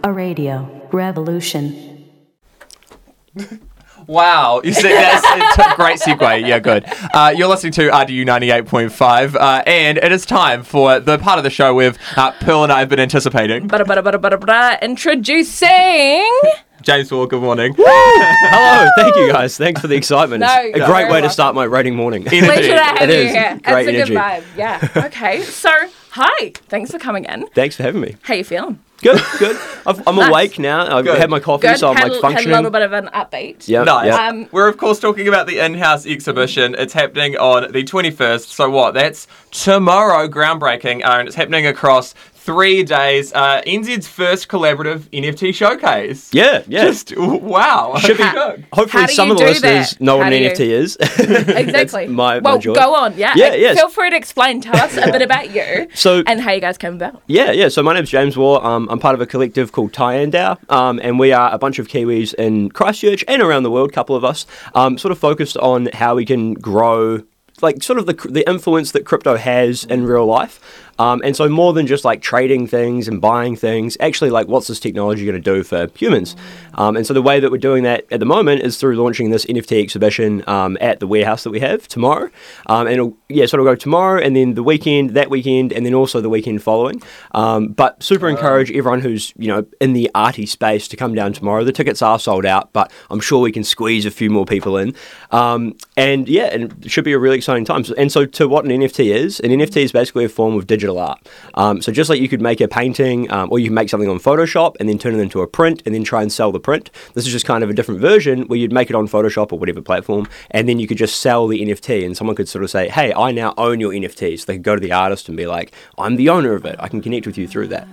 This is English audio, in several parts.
A radio revolution. Wow, you see, that's a great segue. Yeah, good. You're listening to RDU 98.5, and it is time for the part of the show with Pearl and I have been anticipating. Introducing... James Wall, good morning. Hello, thank you guys. Thanks for the excitement. No, It's a great way to start my rating morning. Pleasure to have It you is. here. Great It's a energy. good vibe. Yeah. Okay. So, hi. Thanks for coming in. Thanks for having me. How you feeling? Good, good. I'm Nice. awake now. I've Good. had my coffee, Good. so I'm had, like functioning. had a little bit of an upbeat. Yeah, Nice. yeah. We're, of course, talking about the in-house exhibition. It's happening on the 21st. So what? That's tomorrow, groundbreaking, and it's happening across 3 days. NZ's first collaborative NFT showcase. Yeah. Just, wow. Should be good. Hopefully How do some you of the do listeners that? know what How an do you- NFT is. Exactly. That's my well, joy. go on. Yeah. Yeah, yes. Feel free to explain. Tell us a bit about you So- and how you guys came about. Yeah. So my name's James Waugh. I'm part of a collective called Tyandau, and we are a bunch of Kiwis in Christchurch and around the world, couple of us, sort of focused on how we can grow, like sort of the influence that crypto has in real life. And so more than just like trading things and buying things, actually like what's this technology going to do for humans? And so the way that we're doing that at the moment is through launching this NFT exhibition at the warehouse that we have tomorrow. And it'll sort of go tomorrow and then the weekend, that weekend, and then also the weekend following. But super encourage everyone who's, in the arty space to come down tomorrow. The tickets are sold out, but I'm sure we can squeeze a few more people in. And it should be a really exciting time. And so to what an NFT is basically a form of digital art. So just like you could make a painting or you can make something on Photoshop and then turn it into a print and then try and sell the print. This is just kind of a different version where you'd make it on Photoshop or whatever platform and then you could just sell the NFT and someone could sort of say, hey, I now own your NFT. So they could go to the artist and be like, I'm the owner of it. I can connect with you through that.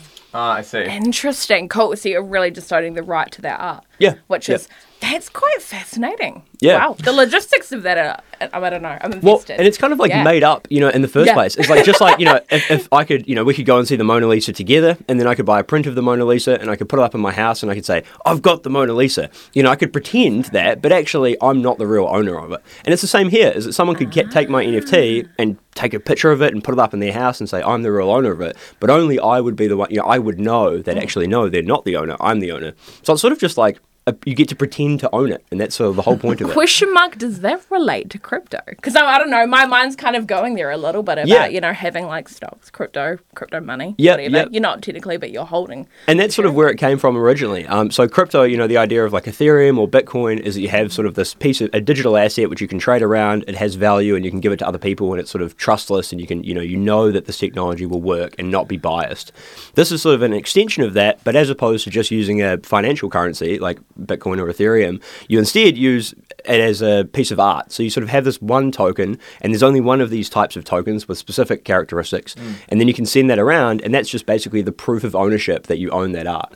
I see. Interesting. Cool. So you're really just owning the right to that art. Yeah. Which is, that's quite fascinating. Yeah. Wow. The logistics of that are, I don't know. I'm invested. Well, and it's kind of like made up, in the first Yeah. place. It's like, just like, if I could, we could go and see the Mona Lisa together and then I could buy a print of the Mona Lisa and I could put it up in my house and I could say, I've got the Mona Lisa. I could pretend that, but actually I'm not the real owner of it. And it's the same here, is that someone could take my NFT and take a picture of it and put it up in their house and say, I'm the real owner of it. But only I would be the one, I would know that actually, no, they're not the owner. I'm the owner. So it's sort of just like, you get to pretend to own it, and that's sort of the whole point of it. Question mark, does that relate to crypto? Because I don't know, my mind's kind of going there a little bit about, having like stocks, crypto money, whatever. You're not technically, but you're holding. And that's sort of where it came from originally. So crypto, the idea of like Ethereum or Bitcoin is that you have sort of this piece of a digital asset which you can trade around, it has value and you can give it to other people and it's sort of trustless and you can, you know that this technology will work and not be biased. This is sort of an extension of that, but as opposed to just using a financial currency like Bitcoin or Ethereum, you instead use it as a piece of art. So you sort of have this one token, and there's only one of these types of tokens with specific characteristics, and then you can send that around, and that's just basically the proof of ownership that you own that art.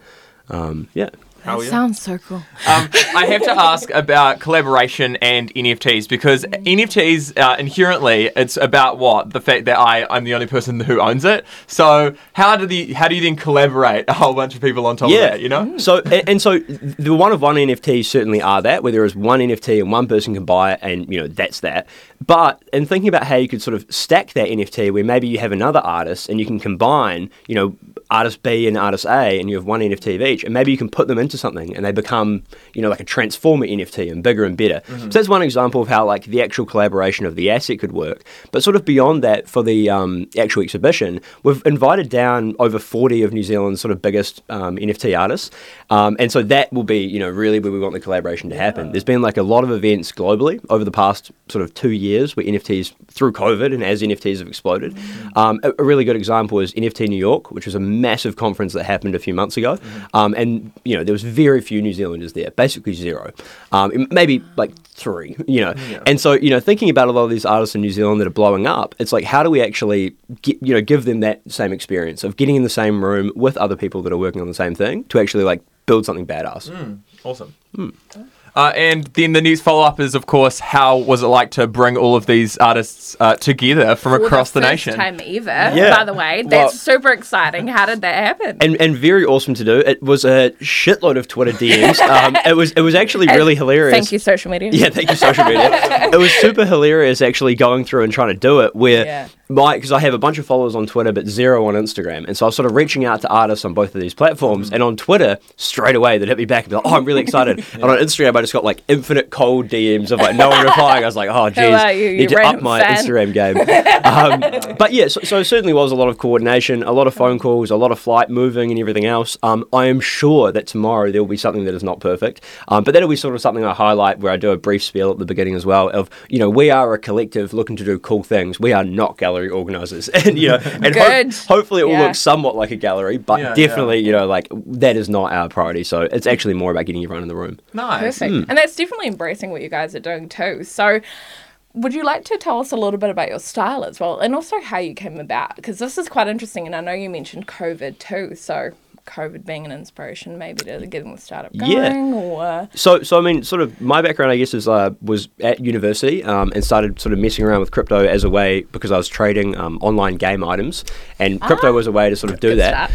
That sounds so cool. I have to ask about collaboration and NFTs because NFTs inherently it's about what the fact that I'm the only person who owns it. So how do you then collaborate a whole bunch of people on top of that? So so the one of one NFTs certainly are that where there is one NFT and one person can buy it and that's that. But in thinking about how you could sort of stack that NFT where maybe you have another artist and you can combine artist B and artist A and you have one NFT of each and maybe you can put them into something and they become, like a transformer NFT and bigger and better. So that's one example of how like the actual collaboration of the asset could work. But sort of beyond that for the actual exhibition, we've invited down over 40 of New Zealand's sort of biggest NFT artists. And so that will be, really where we want the collaboration to happen. There's been like a lot of events globally over the past sort of 2 years where NFTs through COVID and as NFTs have exploded. A really good example is NFT New York, which was a massive conference that happened a few months ago. And, there was very few New Zealanders there, basically zero. Maybe like 3, And so, thinking about a lot of these artists in New Zealand that are blowing up, it's like, how do we actually give them that same experience of getting in the same room with other people that are working on the same thing to actually like build something badass? Awesome. And then the next follow-up is, of course, how was it like to bring all of these artists together from across the nation? Time ever, by the way. That's super exciting. How did that happen? And very awesome to do. It was a shitload of Twitter DMs. It was actually really hilarious. Thank you, social media. Yeah, thank you, social media. It was super hilarious actually going through and trying to do it because I have a bunch of followers on Twitter but zero on Instagram. And so I was sort of reaching out to artists on both of these platforms. And on Twitter, straight away, they'd hit me back and be like, oh, I'm really excited. And on Instagram, I just got like infinite cold DMs of like no one replying. I was like, oh, geez, need to up my Instagram game. But yeah, so certainly was a lot of coordination, a lot of phone calls, a lot of flight moving and everything else. I am sure that tomorrow there will be something that is not perfect. But that'll be sort of something I highlight where I do a brief spiel at the beginning as well of, we are a collective looking to do cool things. We are not gallery organisers. And, hopefully it will look somewhat like a gallery, but definitely, like that is not our priority. So it's actually more about getting everyone in the room. Nice. Perfect. And that's definitely embracing what you guys are doing too. So would you like to tell us a little bit about your style as well, and also how you came about? Because this is quite interesting, and I know you mentioned COVID too, so COVID being an inspiration maybe to getting the startup going? Or... So I mean, sort of my background, I guess, is was at university and started sort of messing around with crypto as a way, because I was trading online game items, and crypto was a way to sort of do that.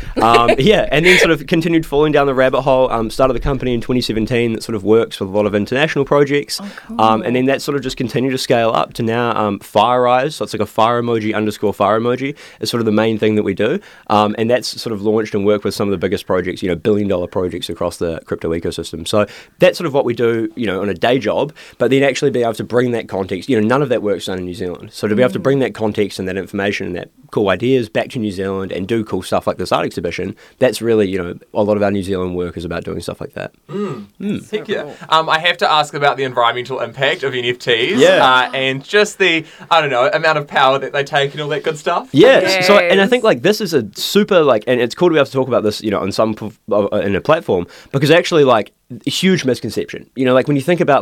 And then sort of continued falling down the rabbit hole, started the company in 2017 that sort of works with a lot of international projects, and then that sort of just continued to scale up to now FireEyes, so it's like a fire emoji _ fire emoji is sort of the main thing that we do, and that's sort of launched and worked with some of the biggest projects, billion-dollar projects across the crypto ecosystem. So that's sort of what we do, on a day job, but then actually be able to bring that context, none of that work's done in New Zealand. So to be able to bring that context and that information and that cool ideas back to New Zealand and do cool stuff like this art exhibition, that's really, a lot of our New Zealand work is about doing stuff like that. Heck yeah. I have to ask about the environmental impact of NFTs and just the, amount of power that they take and all that good stuff. Yes. So, and I think this is a super and it's cool to be able to talk about this, on some in a platform, because actually a huge misconception. When you think about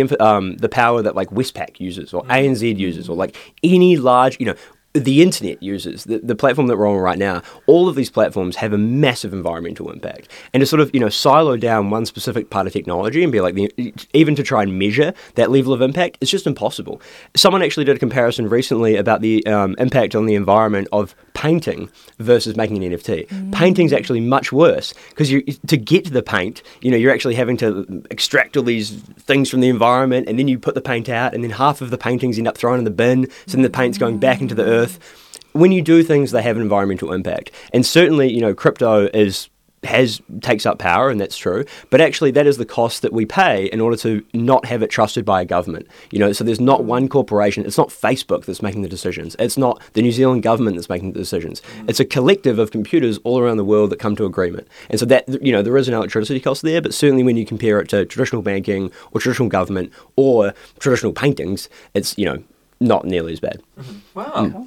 the power that Westpac uses or ANZ uses or any large, the internet uses, the platform that we're on right now, all of these platforms have a massive environmental impact. And to sort of, silo down one specific part of technology and be even to try and measure that level of impact, it's just impossible. Someone actually did a comparison recently about the impact on the environment of painting versus making an NFT. Painting's actually much worse because to get to the paint, you're actually having to extract all these things from the environment, and then you put the paint out, and then half of the paintings end up thrown in the bin, so then the paint's going back into the earth. When you do things, they have an environmental impact. And certainly, crypto takes up power, and that's true. But actually, that is the cost that we pay in order to not have it trusted by a government. So there's not one corporation. It's not Facebook that's making the decisions. It's not the New Zealand government that's making the decisions. It's a collective of computers all around the world that come to agreement. And so that, there is an electricity cost there, but certainly when you compare it to traditional banking or traditional government or traditional paintings, it's, not nearly as bad. Wow.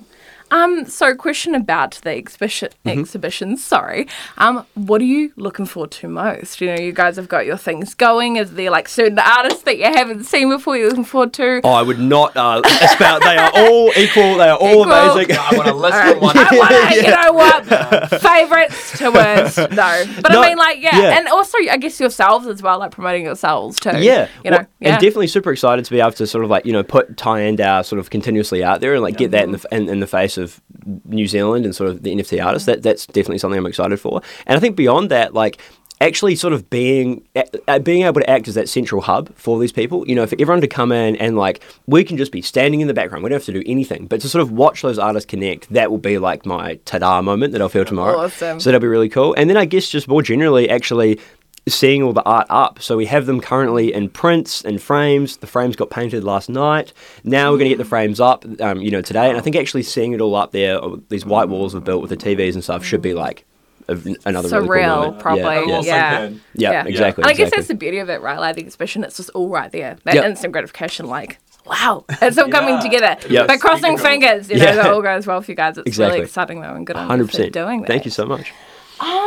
So question about the exhibition, sorry. What are you looking forward to most? You guys have got your things going. Is there certain artists that you haven't seen before you're looking forward to? Oh, I would not spout. They are all equal. They are all amazing. I want to list them one. I want to, favourites to worst. No. But I mean, and also, I guess yourselves as well, promoting yourselves too. Yeah. And definitely super excited to be able to sort of put Tyandar sort of continuously out there and get that in the face of New Zealand and sort of the NFT artists. That's definitely something I'm excited for. And I think beyond that, actually sort of being able to act as that central hub for these people, for everyone to come in and we can just be standing in the background. We don't have to do anything, but to sort of watch those artists connect, that will be my ta-da moment that I'll feel tomorrow. Awesome. So that'll be really cool. And then I guess just more generally, actually seeing all the art up. So we have them currently in prints and frames. The frames got painted last night. Now we're going to get the frames up, today. And I think actually seeing it all up there, these white walls we've built with the TVs and stuff, should be another surreal, really cool moment. probably. Yeah, exactly. And I guess that's the beauty of it, right? The exhibition, it's just all right there. That instant gratification, wow, it's all coming together. But crossing fingers, that all goes well for you guys. It's really exciting though, and good on you for doing that. Thank you so much.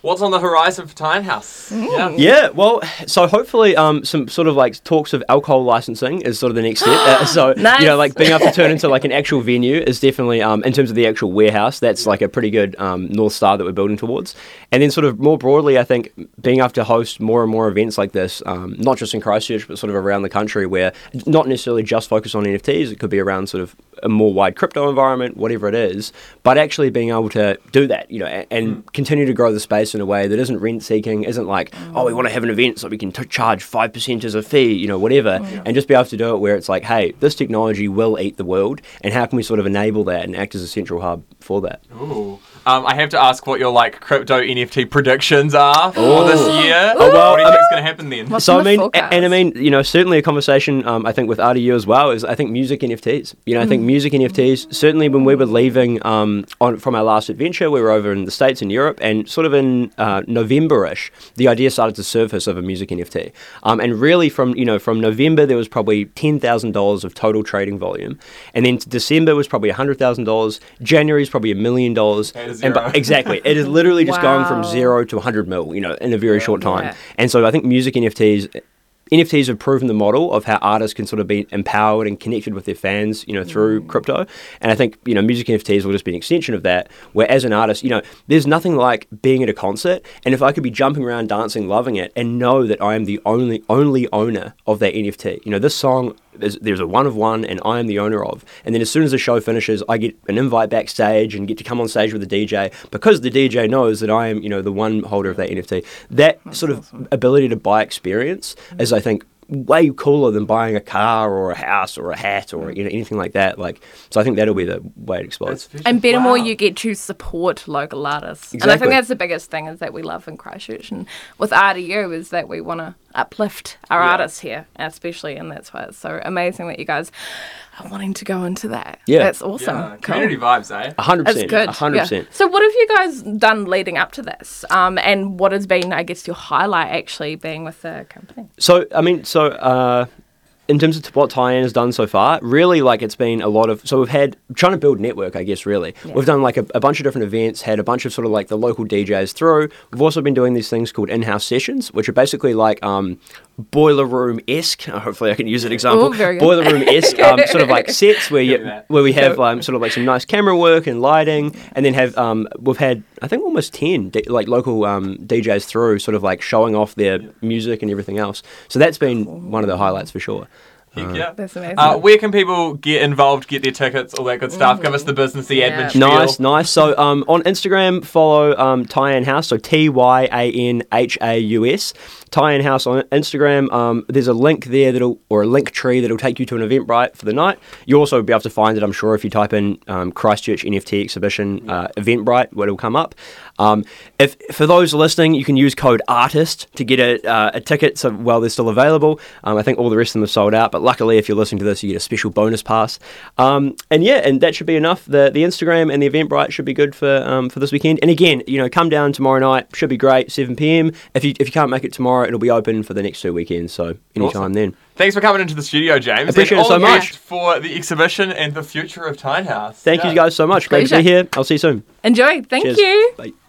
What's on the horizon for Tyne House? Yeah, well, so hopefully some sort of like talks of alcohol licensing is sort of the next step. So, Nice. you know, like being able to turn into like an actual venue is definitely, in terms of the actual warehouse, that's like a pretty good North Star that we're building towards. And then sort of more broadly, I think being able to host more and more events like this, not just in Christchurch, but sort of around the country where not necessarily just focus on NFTs, it could be around sort of a more wide crypto environment, whatever it is, but actually being able to do that, you know, and continue to grow the space in a way that isn't rent seeking, isn't like, oh, we want to have an event so we can charge 5% as a fee, you know, whatever, and just be able to do it where it's like, hey, this technology will eat the world, and how can we sort of enable that and act as a central hub for that? Ooh. I have to ask what your like crypto NFT predictions are for this year. Oh, well, what do you think is going to happen then? What's So in I the mean, forecast? and I mean, you know, certainly a conversation I think with Artie you as well is I think music NFTs. You know, I think music NFTs. Certainly, when we were leaving from our last adventure, we were over in the States and Europe, and sort of in November-ish, the idea started to surface of a music NFT. And really, from November, there was probably $10,000 of total trading volume, and then December was probably $100,000. January is probably $1 million. And zero. Exactly, it is literally just going from Wow. 0 to 100 mil, you know, in a very short time. Yeah. And so I think music NFTs have proven the model of how artists can sort of be empowered and connected with their fans, you know, through crypto. And I think, you know, music NFTs will just be an extension of that, where as an artist, you know, there's nothing like being at a concert, and if I could be jumping around, dancing, loving it, and know that I am the only owner of that NFT. You know, this song, there's a one of one, and I am the owner of. And then as soon as the show finishes, I get an invite backstage and get to come on stage with the DJ, because the DJ knows that I am, you know, the one holder of that NFT. That sort of ability to buy experience is, I think, way cooler than buying a car or a house or a hat or, you know, anything like that. Like, so I think that'll be the way it explodes. And better more, Wow. you get to support local artists. And I Exactly. think that's the biggest thing is that we love in Christchurch. And with RDU is that we want to uplift our artists here, especially. And that's why it's so amazing that you guys are wanting to go into that. Yeah. That's awesome. Yeah, Cool. community vibes, eh? 100%. It's good. 100%. Yeah. So what have you guys done leading up to this? And what has been, I guess, your highlight actually being with the company? So, I mean, in terms of what Tie-In has done so far, really, like, it's been a lot of... So we've had... Trying to build network, I guess, really. Yeah. We've done, like, a bunch of different events, had a bunch of sort of, like, the local DJs through. We've also been doing these things called in-house sessions, which are basically, like, boiler room-esque. Hopefully I can use an example. Ooh, very good. Boiler room-esque, sort of, like, sets where Give me that. we have, sort of, like, some nice camera work and lighting, and then have... we've had, I think, almost 10, local DJs through, sort of, like, showing off their music and everything else. So that's been one of the highlights for sure. Heck yeah. That's amazing. Where can people get involved, get their tickets, all that good stuff? Give us the business, the Yeah. admin spiel. Nice. So on Instagram, follow Tyan House, so TYANHAUS. Tyan House on Instagram. There's a link there or a link tree that'll take you to an Eventbrite for the night. You'll also be able to find it, I'm sure, if you type in Christchurch NFT Exhibition Eventbrite, where it'll come up. If for those listening, you can use code ARTIST to get a ticket while they're still available. I think all the rest of them are sold out, but luckily, if you're listening to this, you get a special bonus pass. And that should be enough. The Instagram and the Eventbrite should be good for this weekend. And again, you know, come down tomorrow night. Should be great. 7 p.m. If you can't make it tomorrow, it'll be open for the next 2 weekends. So anytime Awesome. then. Thanks for coming into the studio, James. Appreciate and it so all the much. best for the exhibition and the future of Tyne House. Thank you guys so much. Great to Pleasure. be here. I'll see you soon. Enjoy. Thank Cheers. you. Bye.